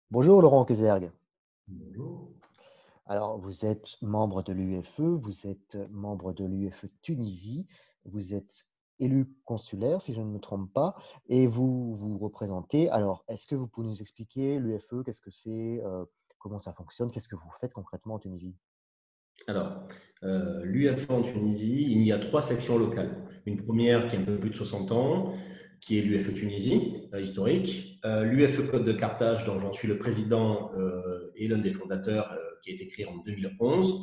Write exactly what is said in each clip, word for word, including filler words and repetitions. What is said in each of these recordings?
Bonjour Laurent Kesergue. Bonjour. Alors, vous êtes membre de l'U F E, vous êtes membre de l'U F E Tunisie, vous êtes élu consulaire, si je ne me trompe pas, et vous vous représentez. Alors, est-ce que vous pouvez nous expliquer l'U F E, qu'est-ce que c'est, euh, comment ça fonctionne, qu'est-ce que vous faites concrètement en Tunisie? Alors, euh, l'U F A en Tunisie, il y a trois sections locales. Une première qui a un peu plus de soixante ans, qui est l'U F E Tunisie, euh, historique. Euh, L'U F E Côte de Carthage, dont j'en suis le président euh, et l'un des fondateurs, euh, qui a été créé en deux mille onze.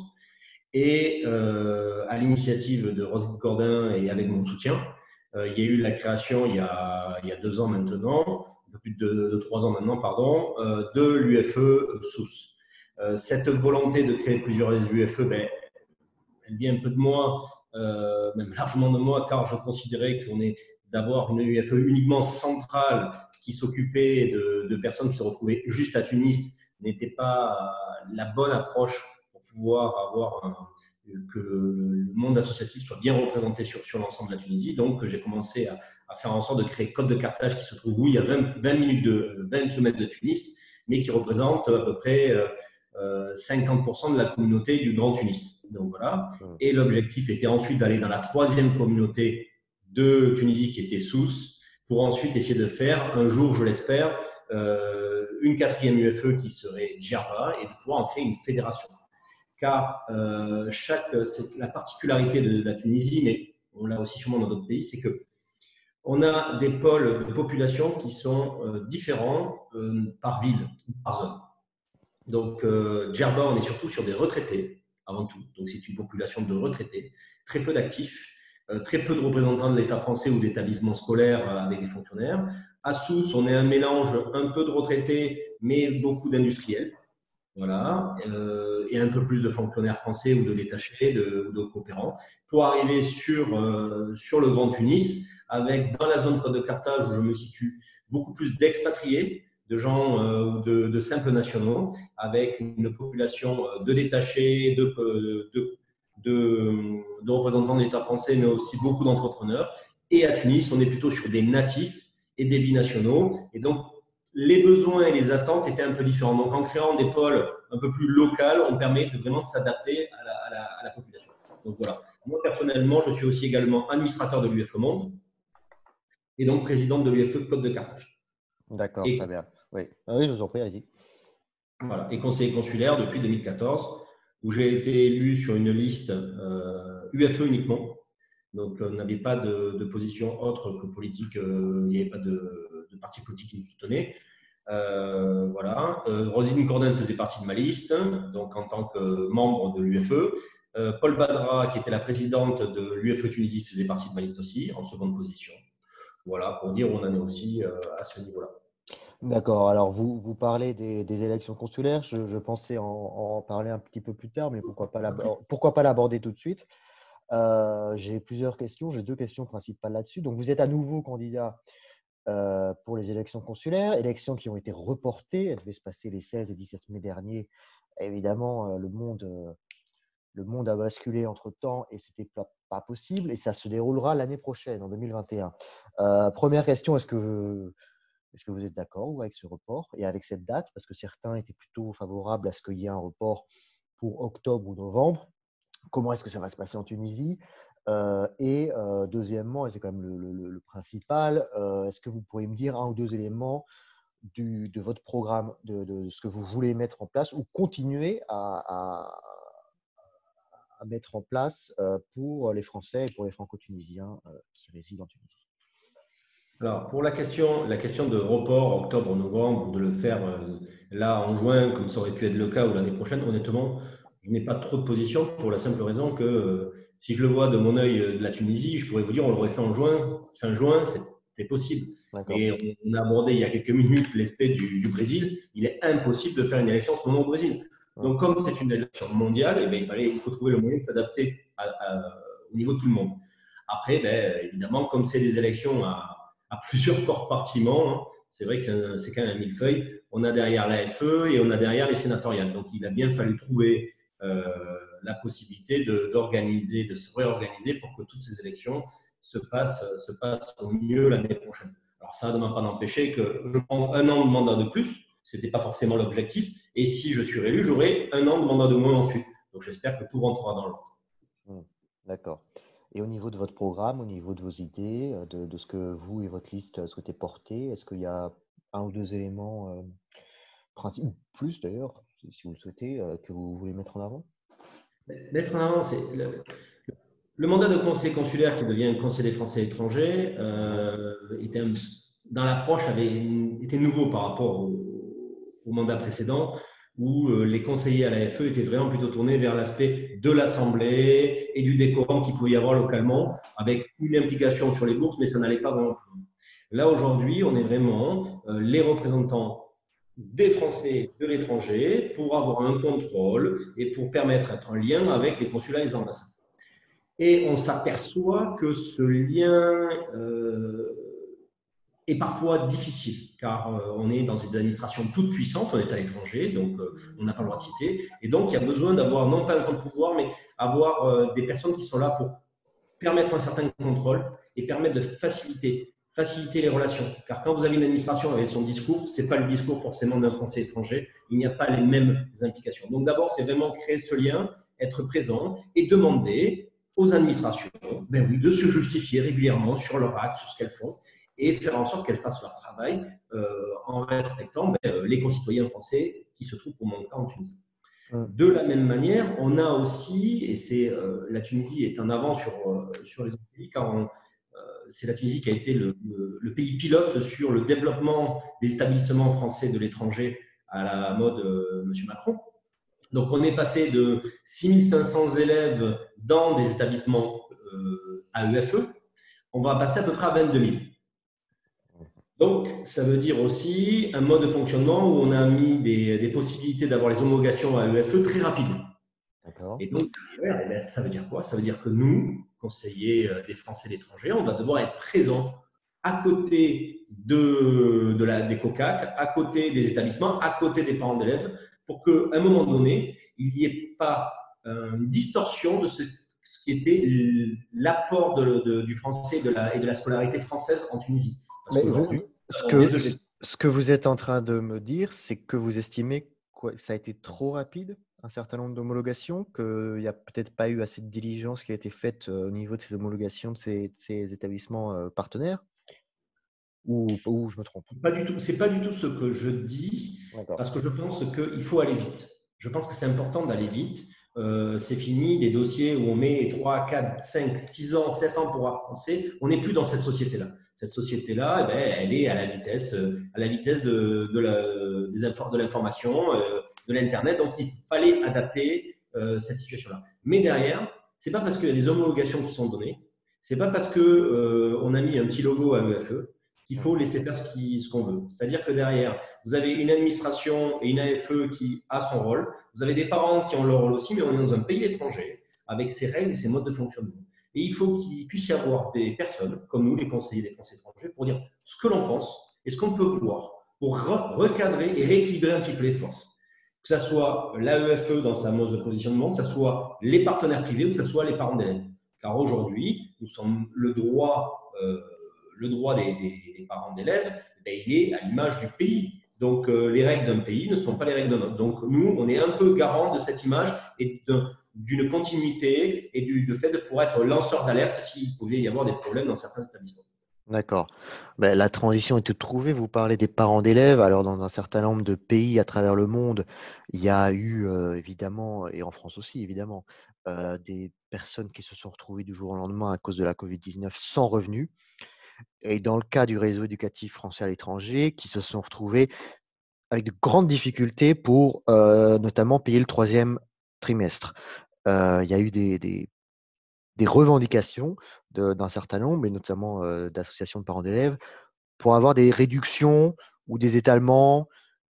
Et euh, à l'initiative de Roselyne Cordin et avec mon soutien, euh, il y a eu la création il y a, il y a deux ans maintenant, un peu plus de, de trois ans maintenant, pardon, euh, de l'U F E Sousse. Euh, cette volonté de créer plusieurs U F E, ben, elle vient un peu de moi, euh, même largement de moi, car je considérais qu'on est d'avoir une U F E uniquement centrale qui s'occupait de, de personnes qui se retrouvaient juste à Tunis n'était pas la bonne approche pour pouvoir avoir un, que le monde associatif soit bien représenté sur, sur l'ensemble de la Tunisie. Donc, j'ai commencé à, à, faire en sorte de créer Côte de Carthage qui se trouve, oui, à vingt, vingt minutes de, vingt kilomètres de Tunis, mais qui représente à peu près euh, euh, cinquante pour cent de la communauté du Grand Tunis. Donc voilà. Hmm. Et l'objectif était ensuite d'aller dans la troisième communauté de Tunisie qui était Sousse, pour ensuite essayer de faire un jour, je l'espère, euh, une quatrième U F E qui serait Djerba et de pouvoir en créer une fédération. Car euh, chaque, c'est la particularité de la Tunisie, mais on l'a aussi sûrement dans d'autres pays, c'est que on a des pôles de population qui sont euh, différents euh, par ville, par zone. Donc, euh, Djerba, on est surtout sur des retraités, avant tout. Donc, c'est une population de retraités, très peu d'actifs, euh, très peu de représentants de l'État français ou d'établissements scolaires euh, avec des fonctionnaires. À Sousse, on est un mélange un peu de retraités, mais beaucoup d'industriels. Voilà, euh, et un peu plus de fonctionnaires français ou de détachés, de, de coopérants, pour arriver sur, euh, sur le Grand Tunis, avec dans la zone Côte de Carthage où je me situe beaucoup plus d'expatriés, de gens euh, ou de, de simples nationaux, avec une population de détachés, de, de, de, de représentants de l'État français, mais aussi beaucoup d'entrepreneurs. Et à Tunis, on est plutôt sur des natifs et des binationaux. Et donc, les besoins et les attentes étaient un peu différents. Donc, en créant des pôles un peu plus locaux, on permet de vraiment de s'adapter à la, à, la, à la population. Donc, voilà. Moi, personnellement, je suis aussi également administrateur de l'U F E Monde et donc président de l'U F E Côte de Carthage. D'accord, très Et, bien. Oui, ah oui, je vous en prie, allez-y. voilà, et conseiller consulaire depuis deux mille quatorze, où j'ai été élu sur une liste euh, U F E uniquement. Donc, on n'avait pas de, de position autre que politique, euh, il n'y avait pas de, de parti politique qui nous soutenait. Euh, voilà. Euh, Roselyne Cordin faisait partie de ma liste, donc en tant que membre de l'U F E. Euh, Paul Badra, qui était la présidente de l'U F E Tunisie, faisait partie de ma liste aussi, en seconde position. Voilà, pour dire où on en est aussi euh, à ce niveau-là. D'accord, alors vous, vous parlez des, des élections consulaires, je, je pensais en, en parler un petit peu plus tard, mais pourquoi pas l'abo- pourquoi pas l'aborder tout de suite. Euh, j'ai plusieurs questions, j'ai deux questions principales là-dessus. Donc, vous êtes à nouveau candidat euh, pour les élections consulaires, élections qui ont été reportées. Elles devaient se passer les seize et dix-sept mai dernier. Évidemment, euh, le monde, euh, le monde a basculé entre-temps et c'était pas, pas possible. Et ça se déroulera l'année prochaine, en deux mille vingt et un. Euh, première question, est-ce que, est-ce que vous êtes d'accord ou avec ce report et avec cette date? Parce que certains étaient plutôt favorables à ce qu'il y ait un report pour octobre ou novembre. Comment est-ce que ça va se passer en Tunisie? Euh, et euh, deuxièmement, et c'est quand même le, le- le principal, euh, est-ce que vous pourriez me dire un ou deux éléments du, de votre programme, de, de ce que vous voulez mettre en place ou continuer à, à- à mettre en place euh, pour les Français et pour les Franco-Tunisiens euh, qui résident en Tunisie? Alors, pour la question, la question de report octobre-novembre, ou de le faire euh, là en juin, comme ça aurait pu être le cas, ou l'année prochaine, honnêtement, je n'ai pas trop de position pour la simple raison que euh, si je le vois de mon œil euh, de la Tunisie, je pourrais vous dire on l'aurait fait en juin, fin juin, c'était possible. D'accord. Mais on, on a abordé il y a quelques minutes l'aspect du, du Brésil. Il est impossible de faire une élection en ce moment au Brésil. Hum, Donc, comme c'est une élection mondiale, eh bien, il, fallait, il faut trouver le moyen de s'adapter à- à- au niveau de tout le monde. Après, ben, évidemment, comme c'est des élections à à plusieurs compartiments. Hein. C'est vrai que c'est quand même un millefeuille. On a derrière l'A F E et on a derrière les sénatoriales. Donc, il a bien fallu trouver euh, la possibilité d'organiser, de, de se réorganiser pour que toutes ces élections se passent, se passent au mieux l'année prochaine. Alors, ça ne m'a pas empêché que je prends un an de mandat de plus. Ce n'était pas forcément l'objectif. Et si je suis réélu, j'aurai un an de mandat de moins ensuite. Donc j'espère que tout rentrera dans l'ordre. Hmm, d'accord. Et au niveau de votre programme, au niveau de vos idées, euh, de, de ce que vous et votre liste euh, souhaitez porter, est-ce qu'il y a un ou deux éléments euh, principaux, ou plus d'ailleurs, si si vous le souhaitez, euh, que vous voulez mettre en avant? Mettre en avant, c'est le, le mandat de conseiller consulaire qui devient conseiller des Français à l'étranger euh, était un- dans l'approche avait était nouveau par rapport au, au mandat précédent où euh, les conseillers à la F E étaient vraiment plutôt tournés vers l'aspect de l'Assemblée et du décorum qu'il pouvait y avoir localement, avec une implication sur les bourses, mais ça n'allait pas vraiment plus loin. Là, aujourd'hui, on est vraiment euh, les représentants des Français de l'étranger pour avoir un contrôle et pour permettre d'être en lien avec les consulats et les ambassades. Et on s'aperçoit que ce lien euh, est parfois difficile, car euh, on est dans des administrations toutes puissantes, on est à l'étranger, donc euh, on n'a pas le droit de citer, et donc il y a besoin d'avoir non pas un compte pouvoir, mais avoir euh, des personnes qui sont là pour permettre un certain contrôle et permettre de faciliter, faciliter les relations. Car quand vous avez une administration avec son discours, ce n'est pas le discours forcément d'un Français étranger, il n'y a pas les mêmes implications. Donc d'abord, c'est vraiment créer ce lien, être présent et demander aux administrations ben oui, de se justifier régulièrement sur leur acte, sur ce qu'elles font, et faire en sorte qu'elles fassent leur travail euh, en respectant ben, les concitoyens français qui se trouvent pour mon cas en Tunisie. Hmm, De la même manière, on a aussi, et c'est euh, la Tunisie est en avant sur, euh, sur les autres pays, car on, euh, c'est la Tunisie qui a été le, le, le, pays pilote sur le développement des établissements français de l'étranger à la mode euh, M. Macron. Donc on est passé de six mille cinq cents élèves dans des établissements euh, A E F E, on va passer à peu près à vingt-deux mille. Donc, ça veut dire aussi un mode de fonctionnement où on a mis des, des possibilités d'avoir les homologations à E F E très rapides. d'accord. Et donc, eh bien, ça veut dire quoi? Ça veut dire que nous, conseillers des Français de l'étranger, on va devoir être présents à côté de, de la, des COCAC, à côté des établissements, à côté des parents d'élèves, pour qu'à un moment donné, il n'y ait pas euh, une distorsion de ce, ce qui était l'apport de, de, du français de la, et de la scolarité française en Tunisie. Parce Mais qu'aujourd'hui, vous- ce nous avons que, des ce ce que vous êtes en train de me dire, c'est que vous estimez que ça a été trop rapide, un certain nombre d'homologations, qu'il n'y a peut-être pas eu assez de diligence qui a été faite euh, au niveau de ces homologations de ces, de ces établissements euh, partenaires, ou, ou je me trompe? Pas du tout. C'est pas du tout ce que je dis, D'accord. parce que je pense qu'il faut aller vite. Je pense que c'est important d'aller vite. Euh, c'est fini des dossiers où on met trois, quatre, cinq, six ans, sept ans pour avancer. On n'est plus dans cette société-là. Cette société-là, eh ben, elle est à la vitesse, euh, à la vitesse de, de la- des infor- de l'information, euh, de l'Internet. Donc, il fallait adapter euh, cette situation-là. Mais derrière, c'est pas parce qu'il y a des homologations qui sont données, c'est pas parce que euh, on a mis un petit logo à E F E qu'il faut Mhm. laisser faire ce qui- ce qu'on veut. C'est-à-dire que derrière, vous avez une administration et une A F E qui a son rôle, vous avez des parents qui ont leur rôle aussi, mais on est dans un pays étranger avec ses règles et ses modes de fonctionnement. Et il faut qu'il puisse y avoir des personnes, comme nous, les conseillers des Français étrangers, pour dire ce que l'on pense et ce qu'on peut voir, pour re- recadrer et rééquilibrer un petit peu les forces. Que ce soit l'A E F E dans sa mode de positionnement, que ce soit les partenaires privés ou que ce soit les parents d'élèves. Car aujourd'hui, nous sommes le droit euh, le droit des, des, des parents d'élèves, ben, il est à l'image du pays. Donc, euh, les règles d'un pays ne sont pas les règles d'un autre. Donc, nous, on est un peu garant de cette image et d'une continuité et du, du fait de pouvoir être lanceur d'alerte s'il pouvait y avoir des problèmes dans certains établissements. D'accord. Ben, la transition est toute trouvée. Vous parlez des parents d'élèves. Alors, dans un certain nombre de pays à travers le monde, il y a eu euh, évidemment, et en France aussi évidemment, euh, des personnes qui se sont retrouvées du jour au lendemain à cause de la covid dix-neuf sans revenus. Et dans le cas du réseau éducatif français à l'étranger, qui se sont retrouvés avec de grandes difficultés pour euh, notamment payer le troisième trimestre. Euh, il y a eu des, des, des revendications de- d'un certain nombre, et notamment euh, d'associations de parents d'élèves, pour avoir des réductions ou des étalements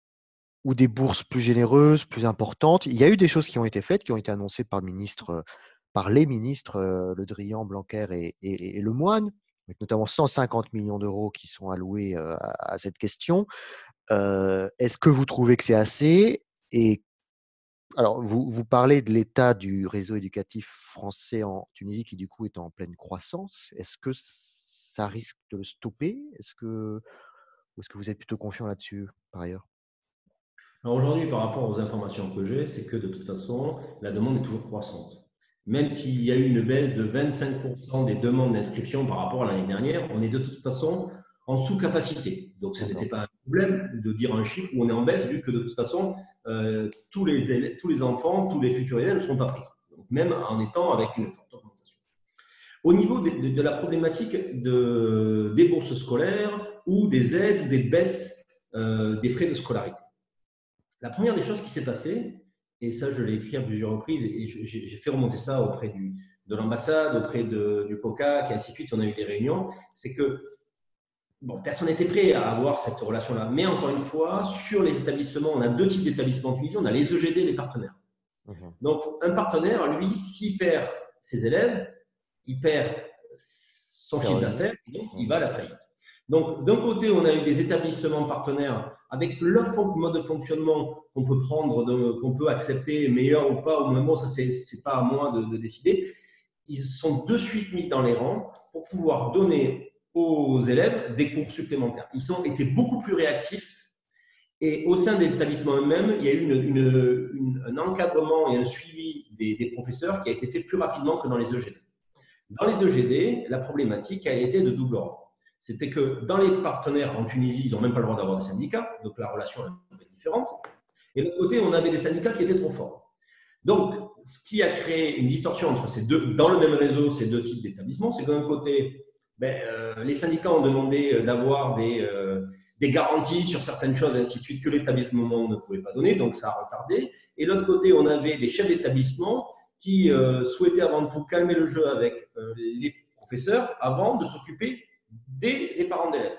ou des bourses plus généreuses, plus importantes. Il y a eu des choses qui ont été faites, qui ont été annoncées par le ministre, euh, par les ministres euh, Le Drian, Blanquer et, et, et Lemoine, avec notamment cent cinquante millions d'euros qui sont alloués euh, à, à cette question. Euh, est-ce que vous trouvez que c'est assez? Et alors, vous, vous parlez de l'état du réseau éducatif français en Tunisie qui, du coup, est en pleine croissance. Est-ce que ça risque de le stopper? Est-ce que, ou est-ce que vous êtes plutôt confiant là-dessus, par ailleurs? Alors aujourd'hui, par rapport aux informations que j'ai, c'est que de toute façon, la demande est toujours croissante. Même s'il y a eu une baisse de vingt-cinq pour cent des demandes d'inscription par rapport à l'année dernière, on est de toute façon en sous-capacité. Donc, ce n'était D'accord. pas un problème de dire un chiffre où on est en baisse, vu que de toute façon, euh, tous, les élèves, tous les enfants, tous les futurs élèves ne seront pas pris. Donc, même en étant avec une forte augmentation. Au niveau de, de, de la problématique de, des bourses scolaires ou des aides ou des baisses euh, des frais de scolarité. La première des choses qui s'est passée, et ça je l'ai écrit à plusieurs reprises, et j'ai fait remonter ça auprès du, de l'ambassade, auprès de, du COCAC, et ainsi de suite, on a eu des réunions, c'est que bon, personne n'était prêt à avoir cette relation-là. Mais encore une fois, sur les établissements, on a deux types d'établissements en Tunisie, on a les E G D et les partenaires. Mhm. Donc un partenaire, lui, s'il perd ses élèves, il perd son chiffre d'affaires, et donc il va à la faillite. Donc, d'un côté, on a eu des établissements partenaires avec leur mode de fonctionnement qu'on peut prendre, qu'on peut accepter, meilleur ou pas, ou même bon, ça, c'est pas à moi de, de décider. Ils sont de suite mis dans les rangs pour pouvoir donner aux élèves des cours supplémentaires. Ils ont été beaucoup plus réactifs et au sein des établissements eux-mêmes, il y a eu une, une, une, un encadrement et un suivi des, des professeurs qui a été fait plus rapidement que dans les E G D. Dans les E G D, la problématique a été de double ordre. C'était que dans les partenaires en Tunisie, ils n'ont même pas le droit d'avoir des syndicats, donc la relation est un peu différente. Et de l'autre côté, on avait des syndicats qui étaient trop forts. Donc, ce qui a créé une distorsion entre ces deux, dans le même réseau, ces deux types d'établissements, c'est que d'un côté, ben, euh, les syndicats ont demandé d'avoir des, euh, des garanties sur certaines choses, et ainsi de suite, que l'établissement ne pouvait pas donner, donc ça a retardé. Et de l'autre côté, on avait des chefs d'établissement qui euh, souhaitaient avant tout calmer le jeu avec euh, les professeurs avant de s'occuper des, des parents d'élèves.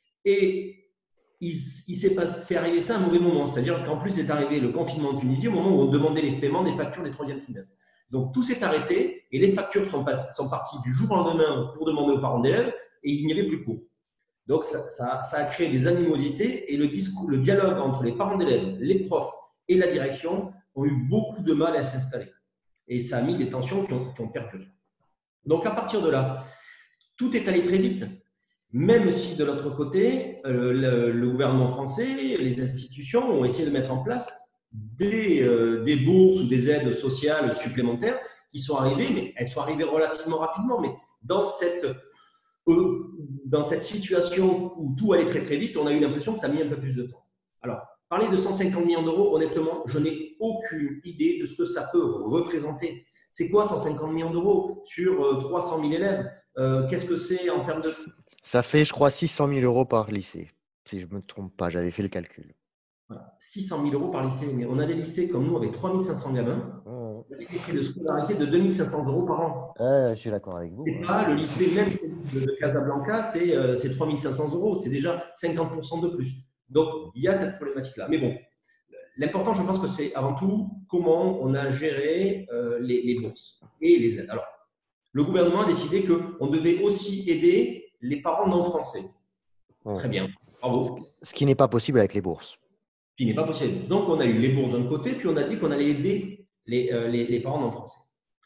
Et il, il s'est arrivé ça à un mauvais moment, c'est-à-dire qu'en plus est arrivé le confinement en Tunisie au moment où on demandait les paiements des factures des troisième trimestres. Donc tout s'est arrêté et les factures sont, pas, sont parties du jour au lendemain pour demander aux parents d'élèves et il n'y avait plus cours. Donc ça, ça, ça a créé des animosités et le, discours, le dialogue entre les parents d'élèves, les profs et la direction ont eu beaucoup de mal à s'installer. Et ça a mis des tensions qui ont, qui ont perduré. Donc à partir de là, tout est allé très vite. Même si de l'autre côté, euh, le, le gouvernement français, les institutions ont essayé de mettre en place des, euh, des bourses ou des aides sociales supplémentaires qui sont arrivées, mais elles sont arrivées relativement rapidement. Mais dans cette, euh, dans cette situation où tout allait très très vite, on a eu l'impression que ça a mis un peu plus de temps. Alors, parler de cent cinquante millions d'euros, honnêtement, je n'ai aucune idée de ce que ça peut représenter. C'est quoi cent cinquante millions d'euros sur euh, trois cent mille élèves? Euh, Qu'est-ce que c'est en termes de… Ça fait, je crois, six cent mille euros par lycée, si je ne me trompe pas. J'avais fait le calcul. Voilà. six cent mille euros par lycée. Mais on a des lycées comme nous avec trois mille cinq cents gamins, Mmh. avec des frais de scolarité de deux mille cinq cents euros par an. Euh, je suis d'accord avec vous. Et Hein. pas le lycée même de Casablanca, c'est euh, trois mille cinq cents euros. C'est déjà cinquante pour cent de plus. Donc, il y a cette problématique-là. Mais bon, l'important, je pense que c'est avant tout comment on a géré euh, les, les bourses et les aides. Alors, le gouvernement a décidé qu'on devait aussi aider les parents non français. Mmh. Très bien, bravo. Ce qui n'est pas possible avec les bourses. Ce qui n'est pas possible. Donc, on a eu les bourses d'un côté, puis on a dit qu'on allait aider les, euh, les, les parents non français.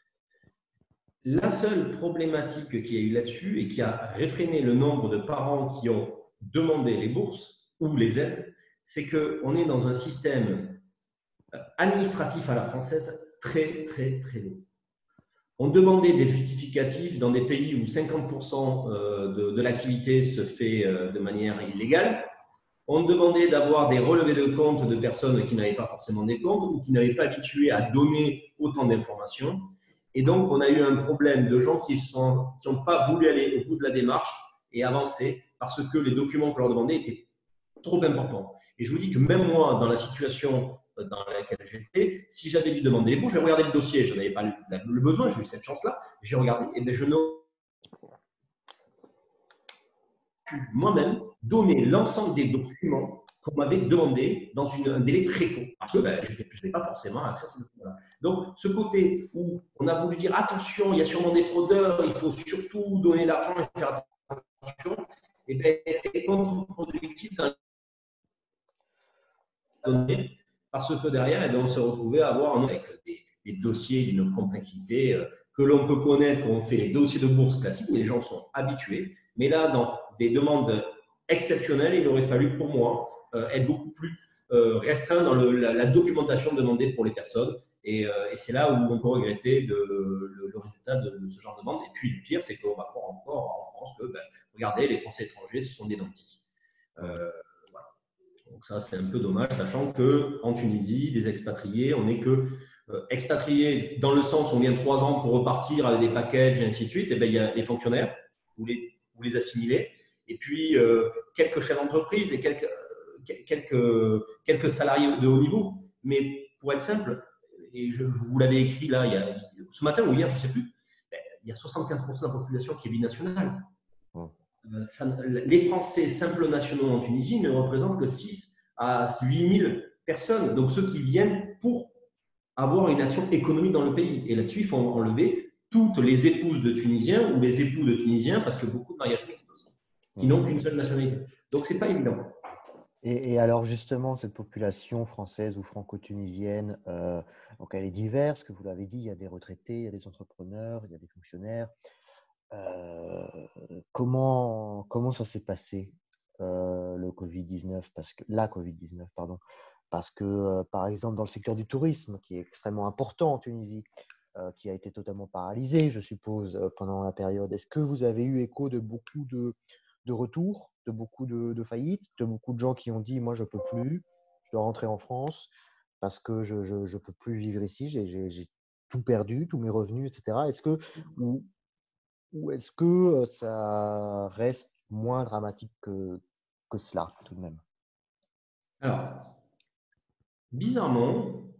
La seule problématique qu'il y a eu là-dessus et qui a réfréné le nombre de parents qui ont demandé les bourses ou les aides, c'est qu'on est dans un système administratif à la française très, très, très lourd. On demandait des justificatifs dans des pays où cinquante pour cent de, de l'activité se fait de manière illégale. On demandait d'avoir des relevés de comptes de personnes qui n'avaient pas forcément des comptes ou qui n'avaient pas habitué à donner autant d'informations. Et donc, on a eu un problème de gens qui n'ont qui pas voulu aller au bout de la démarche et avancer parce que les documents qu'on leur demandait étaient trop importants. Et je vous dis que même moi, dans la situation dans laquelle j'étais, si j'avais dû demander les bourses, j'ai regardé le dossier, je n'avais pas le, le besoin, j'ai eu cette chance-là, j'ai regardé, et bien je n'ai pu moi-même donner l'ensemble des documents qu'on m'avait demandé dans une, un délai très court, parce que ben, je n'avais pas forcément accès à ces documents-là. Donc, ce côté où on a voulu dire attention, il y a sûrement des fraudeurs, il faut surtout donner l'argent et faire attention, et bien, c'est contre-productif dans la donnée. Parce que derrière, eh bien, on se retrouvait à avoir avec des, des dossiers d'une complexité euh, que l'on peut connaître quand on fait les dossiers de bourse classiques, mais les gens sont habitués. Mais là, dans des demandes exceptionnelles, il aurait fallu pour moi euh, être beaucoup plus euh, restreint dans le, la, la documentation demandée pour les personnes. Et, euh, et c'est là où on peut regretter de, le, le résultat de, de ce genre de demande. Et puis le pire, c'est qu'on va croire encore en France que, ben, regardez, les Français étrangers, ce sont des nantis. Euh, voilà. Donc ça, c'est un peu dommage, sachant qu'en Tunisie, des expatriés, on n'est que euh, expatriés dans le sens où on vient trois ans pour repartir avec des packages et ainsi de suite. Et ben, il y a les fonctionnaires, vous les, vous les assimilez, et puis euh, quelques chefs d'entreprise et quelques, quelques, quelques salariés de haut niveau. Mais pour être simple, et je, vous l'avez écrit là, il y a, ce matin ou hier, je ne sais plus, il y a soixante-quinze pour cent de la population qui est binationale. Euh, ça, les Français simples nationaux en Tunisie ne représentent que six à huit mille personnes, donc ceux qui viennent pour avoir une action économique dans le pays. Et là-dessus, il faut enlever toutes les épouses de Tunisiens ou les époux de Tunisiens, parce que beaucoup de mariages mixtes aussi, qui n'ont qu'une seule nationalité. Donc, ce n'est pas évident. Et, et alors justement, cette population française ou franco-tunisienne, euh, donc elle est diverse, que vous l'avez dit, il y a des retraités, il y a des entrepreneurs, il y a des fonctionnaires. Euh, comment, comment ça s'est passé, euh, le covid dix-neuf, parce que, la covid dix-neuf, pardon, parce que, euh, par exemple, dans le secteur du tourisme, qui est extrêmement important en Tunisie, euh, qui a été totalement paralysé, je suppose, euh, pendant la période, est-ce que vous avez eu écho de beaucoup de, de retours, de beaucoup de, de faillites, de beaucoup de gens qui ont dit, moi, je ne peux plus, je dois rentrer en France parce que je ne je, je peux plus vivre ici, j'ai, j'ai, j'ai tout perdu, tous mes revenus, et cetera. Est-ce que, ou, ou est-ce que ça reste moins dramatique que, que cela, tout de même? Alors, bizarrement,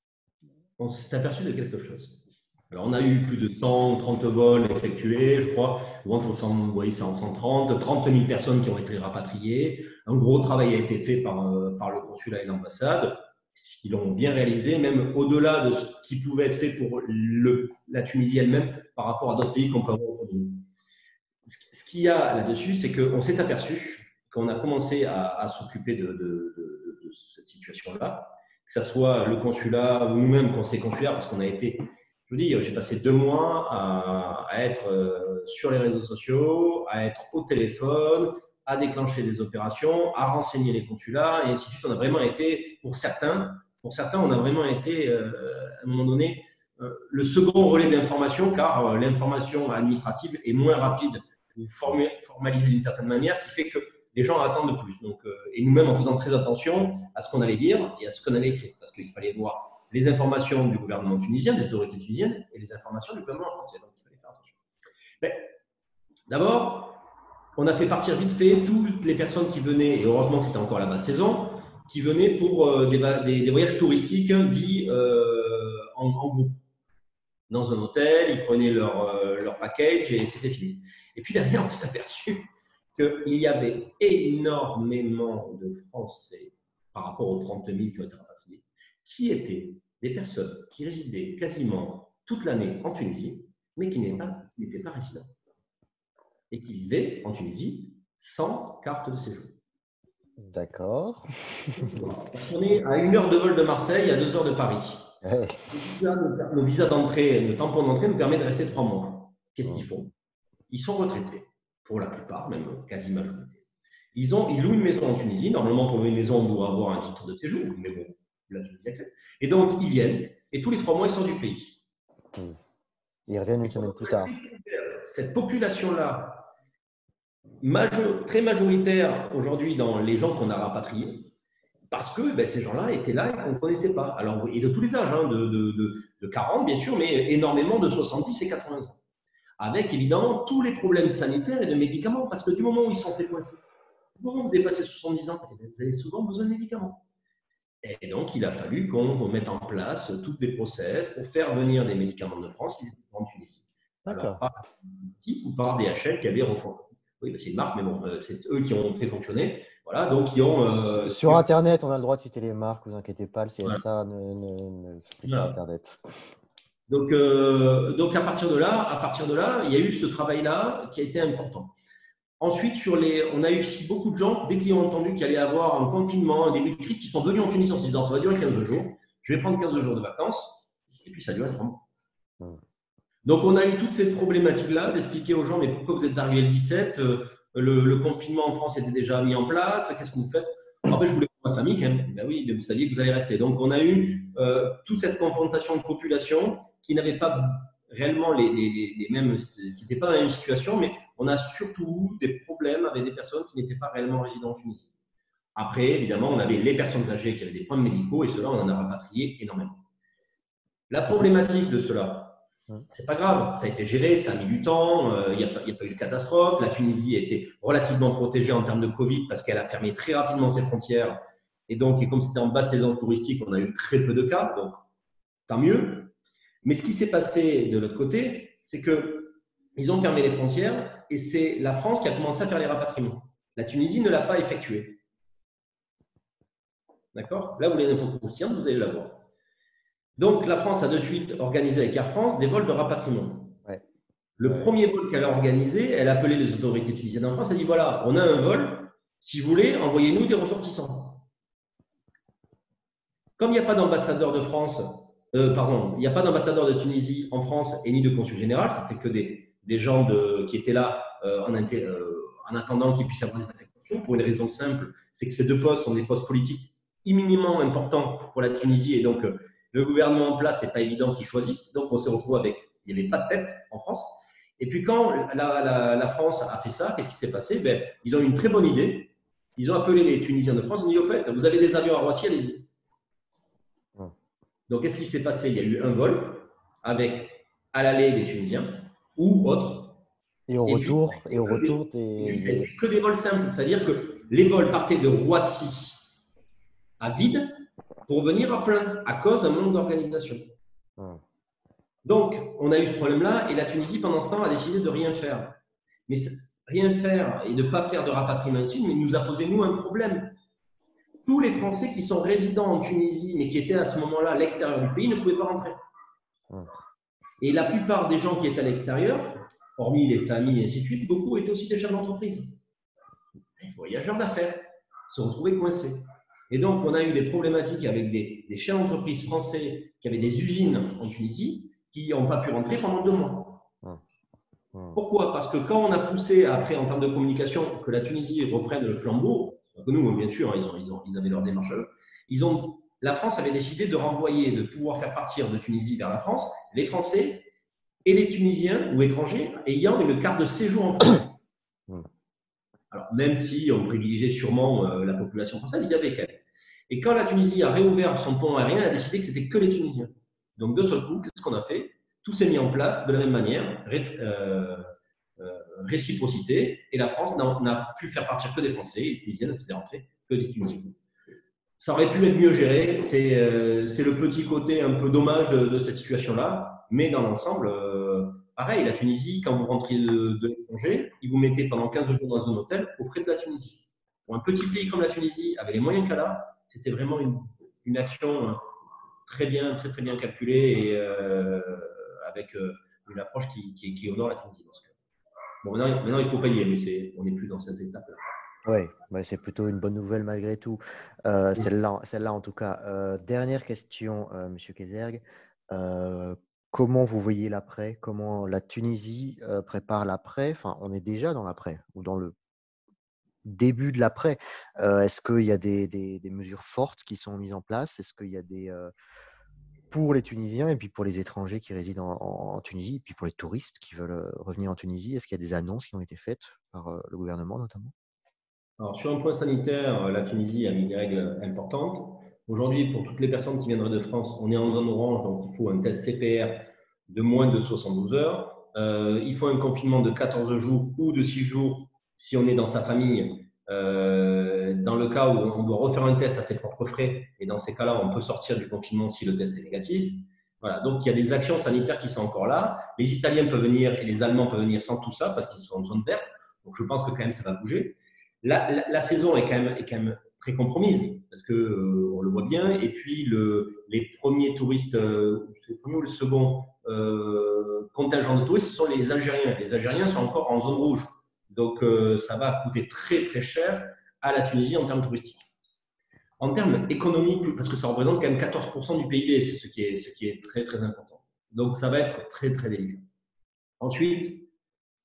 on s'est aperçu de quelque chose. Alors, on a eu plus de cent trente vols effectués, je crois, ou entre cent, oui, cent trente, trente mille personnes qui ont été rapatriées. Un gros travail a été fait par, par le consulat et l'ambassade, qui l'ont bien réalisé, même au-delà de ce qui pouvait être fait pour le, la Tunisie elle-même par rapport à d'autres pays qu'on peut avoir autour de nous. Ce qu'il y a là-dessus, c'est qu'on s'est aperçu qu'on a commencé à, à s'occuper de, de, de, de cette situation-là, que ce soit le consulat ou nous-mêmes, conseil consulaire, parce qu'on a été, je vous dis, j'ai passé deux mois à, à être sur les réseaux sociaux, à être au téléphone, à déclencher des opérations, à renseigner les consulats, et ainsi de suite. On a vraiment été, pour certains, pour certains, on a vraiment été, euh, à un moment donné, euh, le second relais d'information, car euh, l'information administrative est moins rapide ou formalisée d'une certaine manière, qui fait que les gens attendent plus. Donc, euh, et nous-mêmes, en faisant très attention à ce qu'on allait dire et à ce qu'on allait écrire, parce qu'il fallait voir les informations du gouvernement tunisien, des autorités tunisiennes, et les informations du gouvernement français. Donc, il fallait faire attention. Mais, d'abord, on a fait partir vite fait toutes les personnes qui venaient, et heureusement que c'était encore la basse saison, qui venaient pour euh, des, des, des voyages touristiques dits euh, en, en groupe. Dans un hôtel, ils prenaient leur, euh, leur package et c'était fini. Et puis derrière, on s'est aperçu qu'il y avait énormément de Français par rapport aux trente mille qui ont été rapatriés, qui étaient des personnes qui résidaient quasiment toute l'année en Tunisie, mais qui n'étaient pas, n'étaient pas résidents. Et qui vivaient en Tunisie sans carte de séjour. D'accord. Parce qu'on est à une heure de vol de Marseille, à deux heures de Paris. Ouais. Nos visas d'entrée, le tampon d'entrée nous permet de rester trois mois. Qu'est-ce qu'ils font? Ils sont retraités, pour la plupart, même quasi majorité. Ils, ont, ils louent une maison en Tunisie. Normalement, pour louer une maison, on doit avoir un titre de séjour, mais bon, la Tunisie accepte. Et donc, ils viennent, et tous les trois mois, ils sortent du pays. Ils reviennent une semaine plus tard. Cette population-là, major, très majoritaire aujourd'hui dans les gens qu'on a rapatriés, parce que ben, ces gens-là étaient là et qu'on ne connaissait pas. Alors, et de tous les âges, hein, de, de, de, de quarante bien sûr, mais énormément de soixante-dix et quatre-vingts ans. Avec évidemment tous les problèmes sanitaires et de médicaments, parce que du moment où ils sont fait coincer, du moment où vous dépassez soixante-dix ans, vous avez souvent besoin de médicaments. Et donc, il a fallu qu'on mette en place toutes des process pour faire venir des médicaments de France qui étaient en Tunisie. Alors, par type ou par D H L qui avait refondé. Oui, ben c'est une marque, mais bon, c'est eux qui ont fait fonctionner. Voilà, donc qui ont. Euh, Sur qui... Internet, on a le droit de citer les marques, vous inquiétez pas, le C S A voilà. ne, ne, ne fait pas Internet. Donc, euh, donc à partir de là, à partir de là, il y a eu ce travail-là qui a été important. Ensuite, sur les, on a eu aussi beaucoup de gens, dès qu'ils ont entendu qu'il allait y avoir un confinement, un début de crise, qui sont venus en Tunisie en se disant ça va durer quinze jours, je vais prendre quinze jours de vacances, et puis ça dure trois mois. Mmh. Donc, on a eu toute cette problématique-là d'expliquer aux gens, mais pourquoi vous êtes arrivé le dix-sept, euh, le, le confinement en France était déjà mis en place, qu'est-ce que vous faites? En fait, je voulais Ma famille, quand même. Ben oui, vous saviez que vous allez rester. Donc, on a eu euh, toute cette confrontation de population qui n'avait pas réellement les, les, les mêmes, qui n'étaient pas dans la même situation, mais on a surtout eu des problèmes avec des personnes qui n'étaient pas réellement résidents en Tunisie. Après, évidemment, on avait les personnes âgées qui avaient des problèmes médicaux et cela, on en a rapatrié énormément. La problématique de cela, c'est pas grave, ça a été géré, ça a mis du temps, il n'y a, a pas eu de catastrophe. La Tunisie a été relativement protégée en termes de Covid parce qu'elle a fermé très rapidement ses frontières. Et donc, et comme c'était en basse saison touristique, on a eu très peu de cas, donc tant mieux. Mais ce qui s'est passé de l'autre côté, c'est qu'ils ont fermé les frontières et c'est la France qui a commencé à faire les rapatriements. La Tunisie ne l'a pas effectué. D'accord? Là, vous voulez une info croustillante, vous allez la voir. Donc, la France a de suite organisé avec Air France des vols de rapatriement. Ouais. Le ouais. premier vol qu'elle a organisé, elle a appelé les autorités tunisiennes en France, elle a dit voilà, on a un vol, si vous voulez, envoyez-nous des ressortissants. Comme il n'y a pas d'ambassadeur de France, euh, pardon, il n'y a pas d'ambassadeur de Tunisie en France et ni de consul général, c'était que des, des gens de, qui étaient là euh, en, euh, en attendant qu'ils puissent avoir des affectations, pour une raison simple, c'est que ces deux postes sont des postes politiques imminemment importants pour la Tunisie et donc euh, le gouvernement en place, ce n'est pas évident qu'ils choisissent. Donc, on s'est retrouvé avec, il n'y avait pas de tête en France. Et puis, quand la, la, la France a fait ça, qu'est-ce qui s'est passé? Ben, ils ont eu une très bonne idée. Ils ont appelé les Tunisiens de France. Ils ont dit, au fait, vous avez des avions à Roissy, allez-y. Ouais. Donc, qu'est-ce qui s'est passé? Il y a eu un vol avec à l'aller des Tunisiens ou autres. Et au et retour, puis, et au retour, des, et puis, c'était que des vols simples. C'est-à-dire que les vols partaient de Roissy à vide pour venir à plein à cause d'un manque d'organisation. Hum. Donc, on a eu ce problème-là et la Tunisie, pendant ce temps, a décidé de rien faire. Mais rien faire et de ne pas faire de rapatriement dessus, mais nous a posé, nous, un problème. Tous les Français qui sont résidents en Tunisie, mais qui étaient à ce moment-là à l'extérieur du pays, ne pouvaient pas rentrer. Hum. Et la plupart des gens qui étaient à l'extérieur, hormis les familles et ainsi de suite, beaucoup étaient aussi des chefs d'entreprise. Les voyageurs d'affaires se retrouvaient coincés. Et donc, on a eu des problématiques avec des, des chefs d'entreprise français qui avaient des usines en Tunisie qui n'ont pas pu rentrer pendant deux mois. Mmh. Mmh. Pourquoi? Parce que quand on a poussé après, en termes de communication, que la Tunisie reprenne le flambeau, que nous, bien sûr, ils, ont, ils, ont, ils avaient leur démarche à eux, ils ont, la France avait décidé de renvoyer, de pouvoir faire partir de Tunisie vers la France, les Français et les Tunisiens ou étrangers ayant une carte de séjour en France. Mmh. Alors, même si on privilégiait sûrement euh, la population française, il y avait quand même. Et quand la Tunisie a réouvert son pont aérien, elle a décidé que c'était que les Tunisiens. Donc, de seul coup, qu'est-ce qu'on a fait? Tout s'est mis en place de la même manière, ré euh, euh, réciprocité, et la France n'a pu faire partir que des Français, et les Tunisiens ne faisaient rentrer que des Tunisiens. Ça aurait pu être mieux géré, c'est euh, le petit côté un peu dommage de, de cette situation-là, mais dans l'ensemble, euh, pareil, la Tunisie, quand vous rentrez de, de l'étranger, ils vous mettaient pendant quinze jours dans un hôtel aux frais de la Tunisie. Pour un petit pays comme la Tunisie, avec les moyens qu'elle a, c'était vraiment une, une action très bien, très, très bien calculée et euh, avec euh, une approche qui, qui, qui honore la Tunisie. Parce que, bon, maintenant, maintenant, il faut payer, mais on n'est plus dans cette étape-là. Oui, bah c'est plutôt une bonne nouvelle malgré tout. Euh, oui. Celle-là, celle-là en tout cas. Euh, dernière question, euh, Monsieur Kézergue. Euh, comment vous voyez l'après? Comment la Tunisie euh, prépare l'après? Enfin, on est déjà dans l'après ou dans le début de l'après. Euh, Est-ce qu'il y a des, des, des mesures fortes qui sont mises en place? Est-ce qu'il y a des euh, pour les Tunisiens et puis pour les étrangers qui résident en, en Tunisie et puis pour les touristes qui veulent revenir en Tunisie? Est-ce qu'il y a des annonces qui ont été faites par euh, le gouvernement notamment? Alors, sur un point sanitaire, la Tunisie a mis des règles importantes. Aujourd'hui, pour toutes les personnes qui viendraient de France, on est en zone orange, donc il faut un test C P R de moins de soixante-douze heures. Euh, il faut un confinement de quatorze jours ou de six jours si on est dans sa famille. Euh, dans le cas où on doit refaire un test à ses propres frais, et dans ces cas-là, on peut sortir du confinement si le test est négatif. Voilà, donc il y a des actions sanitaires qui sont encore là. Les Italiens peuvent venir et les Allemands peuvent venir sans tout ça parce qu'ils sont en zone verte. Donc je pense que quand même ça va bouger. La, la, la saison est quand, même, est quand même très compromise parce que euh, on le voit bien. Et puis le, les premiers touristes, euh, le premier ou le second euh, contingent de touristes, ce sont les Algériens. Les Algériens sont encore en zone rouge, donc euh, ça va coûter très très cher à la Tunisie en termes touristiques. En termes économiques, parce que ça représente quand même quatorze pour cent du P I B, c'est ce qui est ce qui est très très important. Donc ça va être très très délicat. Ensuite,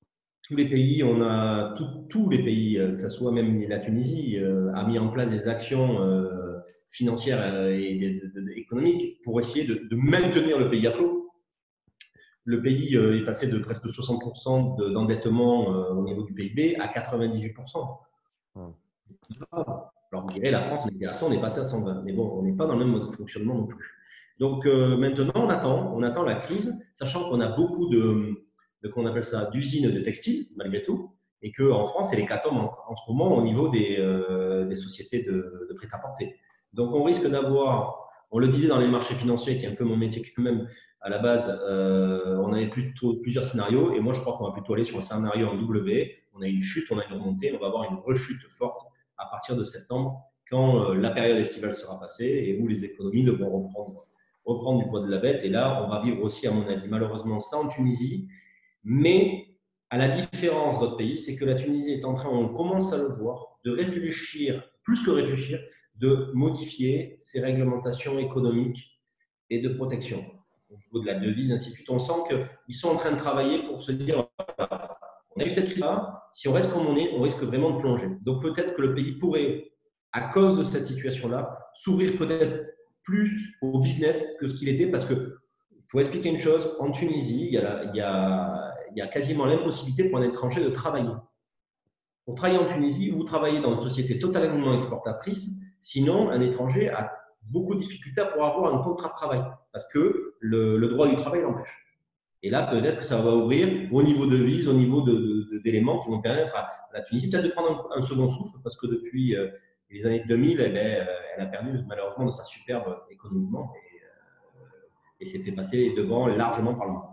tous les pays, on a tout- tous les pays, euh, que ce soit même la Tunisie, euh, a mis en place des actions euh, financières euh, et de- de- de- économiques pour essayer de, de maintenir le pays à flot. Le pays euh, est passé de presque soixante pour cent de- d'endettement euh, au niveau du P I B à quatre-vingt-dix-huit pour cent. Hmm. Alors vous direz, la France, on était à cent, on est passé à cent vingt. Mais bon, on n'est pas dans le même mode de fonctionnement non plus. Donc euh, maintenant, on attend, on attend la crise, sachant qu'on a beaucoup de, de qu'on appelle ça, d'usines de textiles, malgré tout, et qu'en France, c'est l'hécatombe en, en ce moment au niveau des, euh, des sociétés de, de prêt-à-porter. Donc on risque d'avoir, on le disait dans les marchés financiers, qui est un peu mon métier quand même, à la base, euh, on avait plutôt plusieurs scénarios, et moi je crois qu'on va plutôt aller sur un scénario en W. On a une chute, on a une remontée, on va avoir une rechute forte à partir de septembre, quand euh, la période estivale sera passée et où les économies devront reprendre, reprendre du poids de la bête. Et là, on va vivre aussi, à mon avis, malheureusement, ça en Tunisie. Mais à la différence d'autres pays, c'est que la Tunisie est en train, on commence à le voir, de réfléchir, plus que réfléchir, de modifier ses réglementations économiques et de protection au niveau de la devise, ainsi de suite. On sent qu'ils sont en train de travailler pour se dire, voilà, on a eu cette crise-là, si on reste comme on est, on risque vraiment de plonger. Donc peut-être que le pays pourrait, à cause de cette situation-là, s'ouvrir peut-être plus au business que ce qu'il était, parce que il faut expliquer une chose, en Tunisie, il y a, la, il y a, il y a quasiment l'impossibilité pour un étranger de travailler. Pour travailler en Tunisie, vous travaillez dans une société totalement exportatrice, sinon un étranger a beaucoup de difficultés pour avoir un contrat de travail, parce que le, le droit du travail l'empêche. Et là, peut-être que ça va ouvrir au niveau de vise, au niveau de, de, de, d'éléments qui vont permettre à la Tunisie peut-être de prendre un, un second souffle, parce que depuis euh, les années deux mille, eh ben, euh, elle a perdu malheureusement de sa superbe économiquement et, euh, et s'est fait passer devant largement par le Maroc.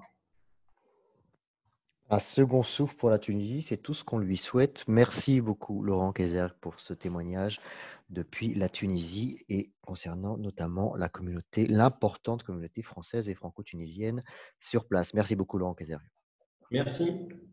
Un second souffle pour la Tunisie, c'est tout ce qu'on lui souhaite. Merci beaucoup, Laurent Kayser, pour ce témoignage depuis la Tunisie et concernant notamment la communauté, l'importante communauté française et franco-tunisienne sur place. Merci beaucoup, Laurent Kayser. Merci.